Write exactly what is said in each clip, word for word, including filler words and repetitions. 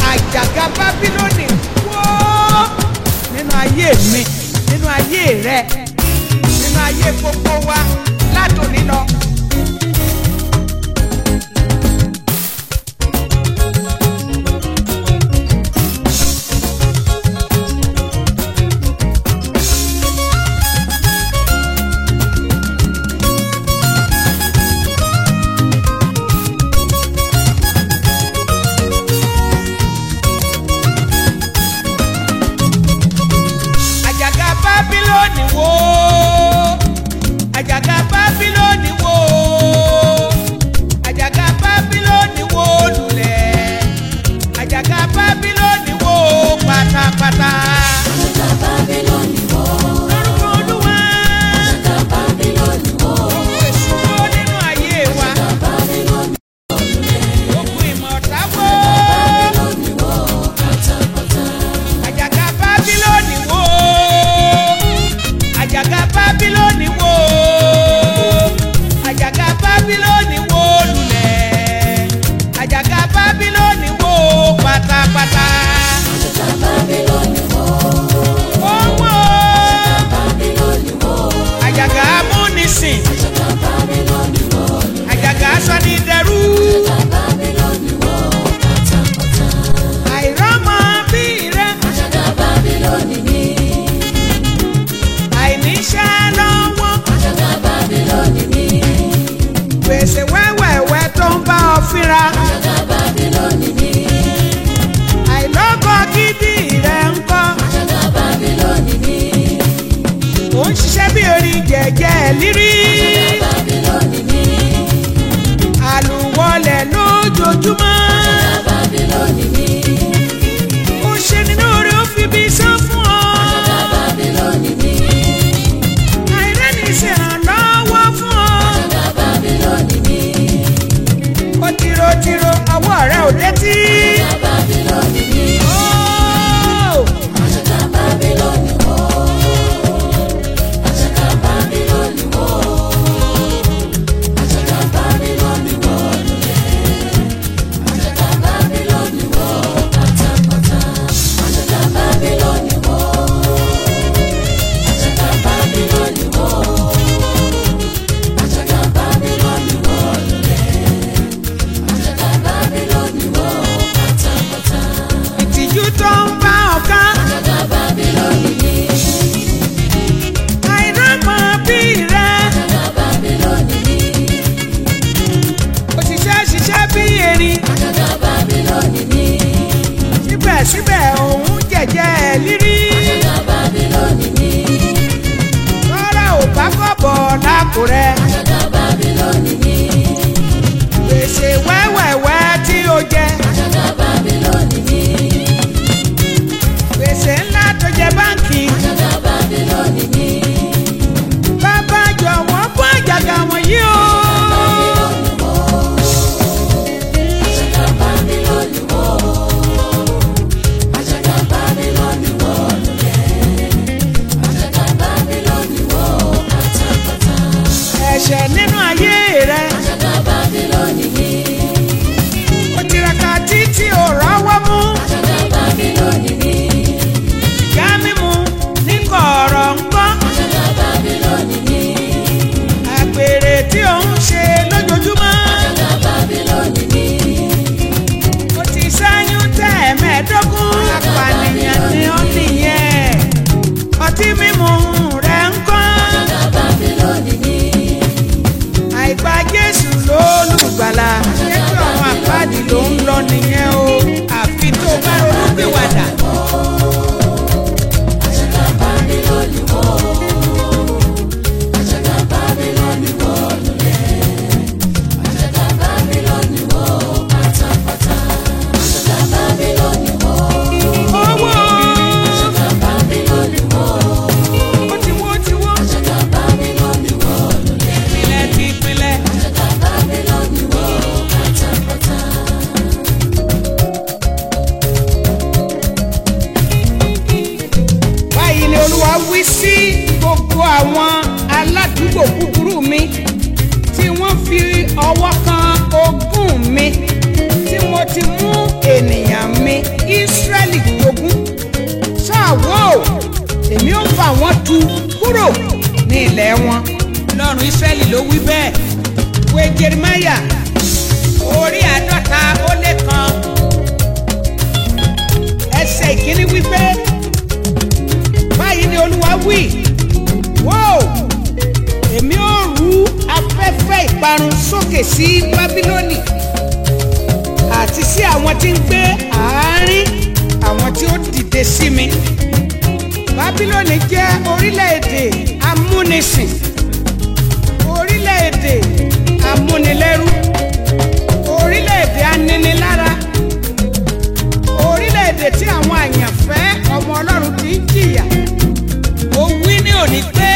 àjàgà Bábílónì wó nínú ayé mi, nínú ayé rẹ, nínú ayé gbogbo wa látòní lọ. Bábílónì wó, àjàgà Bábílónì wó, àjàgà Bábílónì wó lulẹ̀, àjàgà Bábílónì wó pátápátá. Àjàgà Bábílónì wó. Lórúkọ Olúwa. Àjàgà Bábílónì wó. Òkú ìṣúná nínú ayé wa. Àjàgà Bábílónì wó lulẹ̀. Òkú ìmọ̀ta wó. Àjàgà Bábílónì wó pátápátá. Àjàgà Bábílónì wó. Àjàgà Bábílónì wó, àjàgà Bábílónì wó lulẹ̀, àjàgà Bábílónì wó pátápátá. Àjàgà Bábílónì wó. Wó wó. Àjàgà Bábílónì wó. Àjàgà amúnisìn. Àjàgà Bábílónì wó lulẹ̀. Àjàgà asọ́nidẹrú. Àjàgà Bábílónì wó pátápátá. Àìrọ́mọ bí rẹ. Àjàgà Bábílónì ní. Àìníṣẹ́ lọ́wọ́. Àjàgà Bábílónì ní. Gbèsè wẹ́wẹ̀wẹ́ tó ń bá ọ fínra. Àjàgà Bábílónì ní. Àìlọ́kọ gidi rẹ̀ ń kọ́. Àjàgà Bábílónì ní. Ó ń ṣiṣẹ́ bí orin jẹ̀jẹ̀ lírí. Àjàgà Bábílónì ní. Àlùwọlẹ̀ lójoojúmọ́. Àjàgà Bábílónì ní. Ó ṣe ní lóore ó fi bí sán fún ọ. Àjàgà Bábílónì ní. Àìrẹ́ni ṣèrànlọ́wọ́ fún ọ. Àjàgà Bábílónì ní. Ó tìrotìro ọwọ́ rẹ̀ ò létí. Àjàgà Bábílónì ní. Óò! Àjàgà Bábílónì wó. Àjàgà Bábílónì wó. Àjàgà Bábílónì wó lulẹ̀. Àjàgà Bábílónì wó pátápátá. Àjàgà Bábílónì wó. Àjàgà Bábílónì wó. Àjàgà Bábílónì wó lulẹ̀. Àjàgà Bábílónì wó pátápátá. Ìtìjú tó ń bá ọ̀ká. Àjàgà Bábílónì ní. Àìrọ́mọ bí rẹ̀. Àjàgà Bábílónì ní. Òṣìṣẹ́ ṣiṣẹ́ bí erin. Àjàgà Bábílónì ní. Síbẹ̀síbẹ̀ òun jẹ̀jẹ̀ lírí. Àjàgà Bábílónì ní. Rárá ò bá kọ̀bọ̀ lápò rẹ̀. Àjàgà Bábílónì ní. Gbèsè wẹ́wẹ̀wẹ́ tí ó jẹ. Àjàgà Bábílónì ní. Gbèsè ńlá tó jẹ báńkì. Àjàgà Bábílónì ní. Bàbá jọ̀wọ́ fún àjàgà wọ̀nyí o. Bábílónì wó. Àjàgà Bábílónì wó. Àjàgà Bábílónì wó lulẹ̀. Àjàgà Bábílónì wó pátápátá. Ẹ̀ṣẹ̀ nínú ayé rẹ̀. Àjàgà Bábílónì ní. Ó tiraka títí ò rọ́wọ́ mú. Àjàgà Bábílónì ní. Ìyá mímu ní kọ̀ọ̀rọ̀ ń kọ́. Àjàgà Bábílónì ní. Àgbèrè tí ò ń ṣe lójoojúmọ́. Àjàgà Bábílónì ní. Ó ti ṣẹ́yún tẹ́ mẹ́ẹ̀ẹ́dógún. Apànìyàn ni ó nìyẹn. Ọtí mímu rẹ̀ ń kọ́. Àjàgà Bábílónì ní. Àìgbà Jésù lólùgbàlà. Jésù àwọn àpáàdì ló ń lọ nìyẹn o. Àfi tó bá ronúpìwàdà. Àjàgà Bábílónì wó. Àjàgà Bábílónì wó lulẹ̀. Àjàgà Bábílónì wó pátápátá. Àjàgà Bábílónì wó. Owó. Àjàgà Bábílónì wó. Ó ti wó ti wó. Àjàgà Bábílónì wó lulẹ̀. Ìpìlẹ̀ ti ìpìlẹ̀. Àjàgà Bábílónì wó pátápátá. Báyìí ni Olúwa wí sí gbogbo àwọn aládùúgbò búburú mi tí wọ́n fi ọwọ́ kan ogún mi tí mo ti mú ènìyàn mi tú kúrò ní ilẹ̀ wọn. Ọlọ́run Ísírẹ́lì ló wí bẹ́ẹ̀. Ìwé Jeremáyà orí àádọ́ta ó lé kan ẹsẹ̀ ìkíní wí pé báyìí ni Olúwa wí, wò èmi ó rú afẹ́fẹ́ ìparun sókè sí Bábílónì àti sí àwọn tí ń gbé àárín àwọn tí ó dìde sí mi. Bábílónì jẹ́ orílẹ̀-èdè amúnisìn, orílẹ̀-èdè amúnilẹ́rú, orílẹ̀-èdè aninilára, orílẹ̀-èdè tí àwọn àyànfẹ́ ọmọ Ọlọ́run ti ń jìyà. Mo wí ní òní pé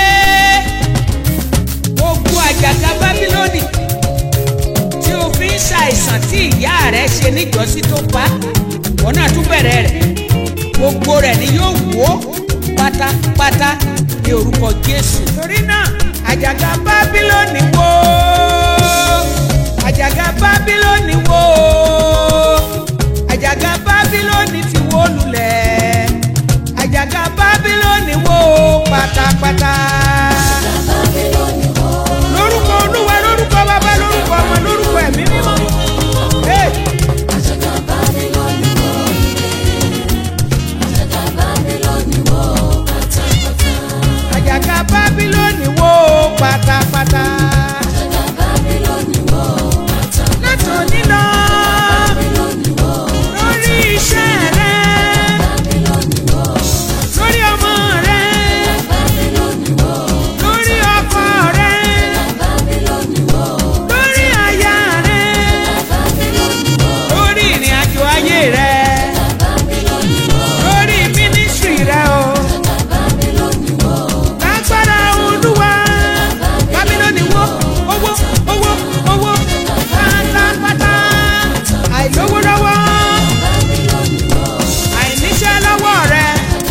gbogbo àjàgà Bábílónì tí o fi ń ṣàìsàn tí ìyá rẹ̀ ṣe níjọ́sí tó pa, wọn náà tún bẹ̀rẹ̀ rẹ̀. Gbogbo rẹ̀ ni yóò wó pátápátá ní orúkọ Jésù. Torí náà àjàgà Bábílónì wó, àjàgà Bábílónì wó, àjàgà Bábílónì ti wó lulẹ̀, àjàgà Bábílónì wó pátápátá. Lórúkọ Olúwa, lórúkọ Bàbá, lórúkọ Ọmọ, lórúkọ Ẹ̀mí Mímọ́. Àjàgà Bábílónì wó lulẹ̀, àjàgà Bábílónì wó pátápátá. Àjàgà Bábílónì wó pátápátá. Àjàgà Bábílónì wó pátápátá. Látòní lọ lórí iṣẹ́ rẹ, lórí ọmọ rẹ, lórí ọkọ rẹ, lórí aya rẹ, lórí ìrìn àjò ayé rẹ, lórí mínísírì rẹ o. Lágbára Olúwa, Bábílónì wó, owó owó owó pátápátá. Àìlówó lọ́wọ́, àìníṣẹ́ lọ́wọ́ rẹ,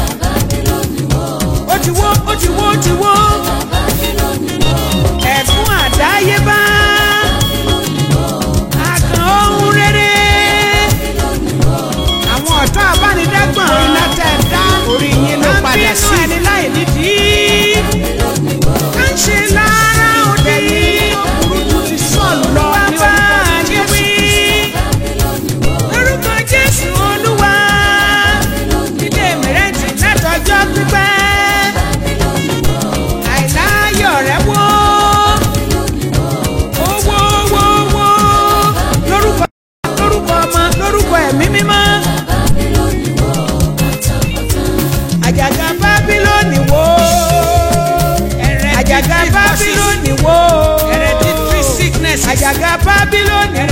ó ti wó, ó ti wó, ó ti wó. Ẹ̀bùn àdáyébá, àkàn ohun rere, àwọn ọ̀tá abánidágbọ̀n iná tẹ̀ dá orí yín ló padà sí. Ẹni láì nídìí ká ń ṣe lára òde yìí, burúkú ti sọ̀lù lọ ní orúkọ wí. Lórúkọ Jésù Olúwa, ilé mìrẹ́ntì látọjọ́ pípẹ́, àìláyọ̀ rẹ̀ wó, owó wó wó, lórúkọ lórúkọ Ọmọ, lórúkọ Ẹ̀mí Mímọ́. Àjàgà Bábílónì wó, àjàgà Bábílónì wó, àjàgà Bábílónì